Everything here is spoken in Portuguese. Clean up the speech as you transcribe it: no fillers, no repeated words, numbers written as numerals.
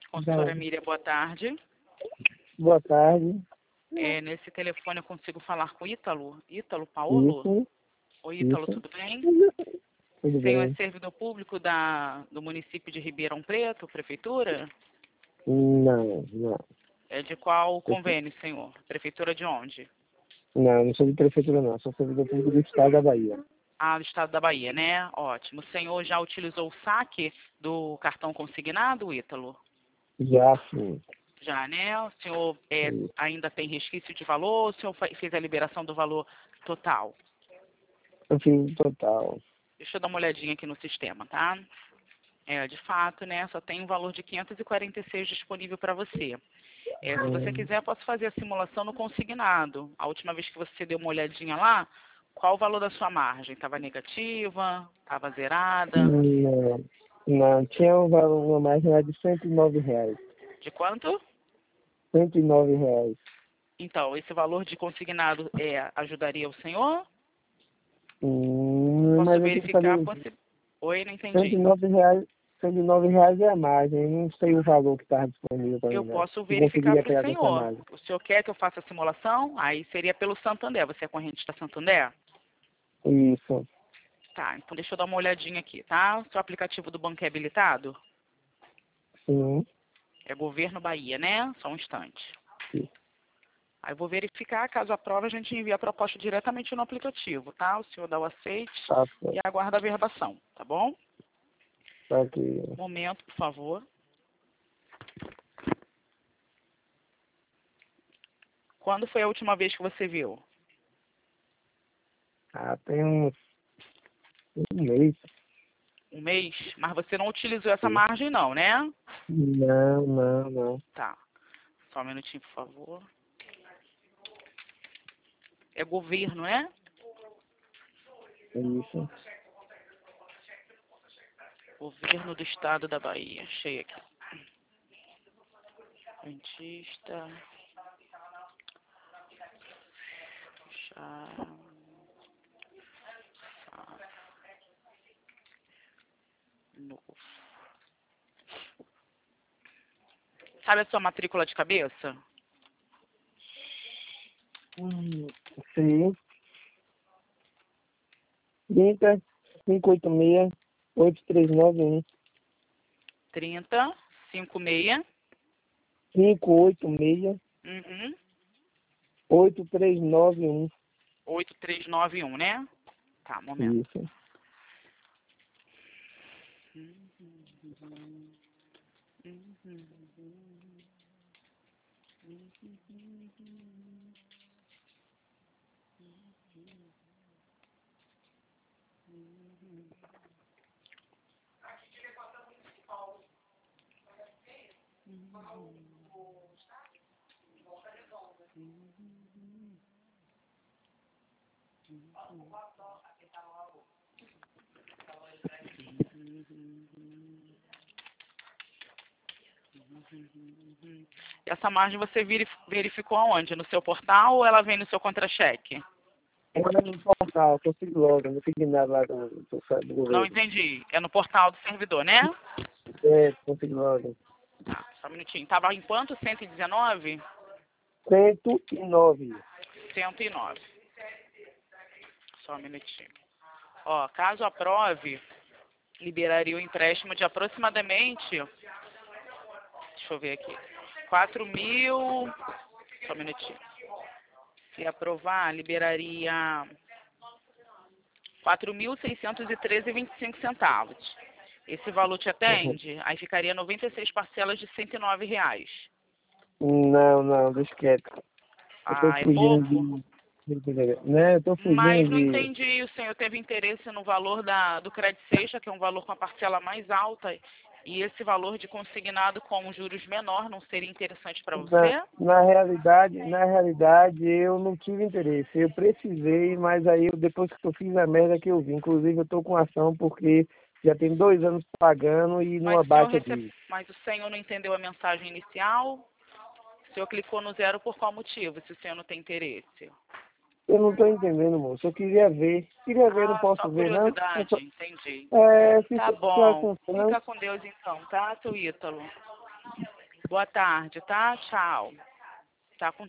Consultora Miriam, boa tarde. Boa tarde. Nesse telefone eu consigo falar com o Ítalo? Ítalo Paulo? Isso. Oi, Ítalo, Isso. tudo bem? Tudo Senhor é bem? servidor público do município de Ribeirão Preto, prefeitura? Não. É de qual convênio, senhor? Prefeitura de onde? Não sou de prefeitura não, sou servidor público do estado da Bahia. Ah, do estado da Bahia, né? Ótimo. O senhor já utilizou o saque do cartão consignado, Ítalo? Já sim. Já, né? O senhor Isso. ainda tem resquício de valor ou o senhor fez a liberação do valor total? Eu fiz o total. Deixa eu dar uma olhadinha aqui no sistema, tá? De fato, né? Só tem um valor de 546 disponível para você. Se você quiser, posso fazer a simulação no consignado. A última vez que você deu uma olhadinha lá, qual o valor da sua margem? Estava negativa? Estava zerada? Não, tinha um valor, uma margem lá de R$ 109. De quanto? R$ 109. Então, esse valor de consignado ajudaria o senhor? Mas Posso eu tenho que verificar? fazer Oi, não entendi. R$ 109. R$ 109 é a margem, eu não sei o valor que estava disponível para Eu mim. posso Eu verificar conseguiria para o pegar com essa senhor. margem. O senhor quer que eu faça a simulação? Aí seria pelo Santander. Você é corrente da Santander? Isso. Tá, então deixa eu dar uma olhadinha aqui, tá? O seu aplicativo do banco é habilitado? Sim. É Governo Bahia, né? Só um instante. Sim. Aí eu vou verificar, caso aprove, a gente envia a proposta diretamente no aplicativo, tá? O senhor dá o aceite Tá e certo. aguarda a verbação, tá bom? Tá aqui. Momento, por favor. Quando foi a última vez que você viu? Tem um mês. Um mês? Mas você não utilizou essa margem não, né? Não. Tá. Só um minutinho, por favor. É governo, né? Isso. Governo do Estado da Bahia. Achei aqui. Dentista. Fechar. Novo. Sabe a sua matrícula de cabeça? Sim. 30 586 8391 30, 56. 586 Uhum. 8391. 8391, né? Tá, momento. Isso. E essa margem você verificou aonde? No seu portal ou ela vem no seu contra-cheque? Agora no portal, consigo logo, não fiz nada lá do site do Não governo. entendi. É no portal do servidor, né? Consigo logo. Tá, só um minutinho. Tava em quanto? 119? 109. 109. Só um minutinho. Ó, caso aprove, liberaria o empréstimo de aproximadamente, deixa eu ver aqui, 4.000, só um minutinho. Se aprovar, liberaria 4.613,25 centavos. Esse valor te atende? Aí ficaria 96 parcelas de R$ 109. Não, deixa quieto. Eu tô Ah, é fugindo pouco? Né? Eu tô Mas fugindo não de. entendi, o senhor teve interesse no valor do crédito sexta, que é um valor com a parcela mais alta, e esse valor de consignado com juros menor não seria interessante para você? Na realidade, eu não tive interesse. Eu precisei, mas aí depois que eu fiz a merda que eu vi. Inclusive, eu tô com ação porque já tem 2 anos pagando e não abate aqui. Mas o senhor não entendeu a mensagem inicial? O senhor clicou no zero por qual motivo, se o senhor não tem interesse? Eu não tô entendendo, moço. Eu queria ver. Queria ver, não Só posso ver, não? curiosidade, entendi. É, Tá se bom. não? Fica com Deus então, tá, seu Ítalo? Boa tarde, tá? Tchau. Tá com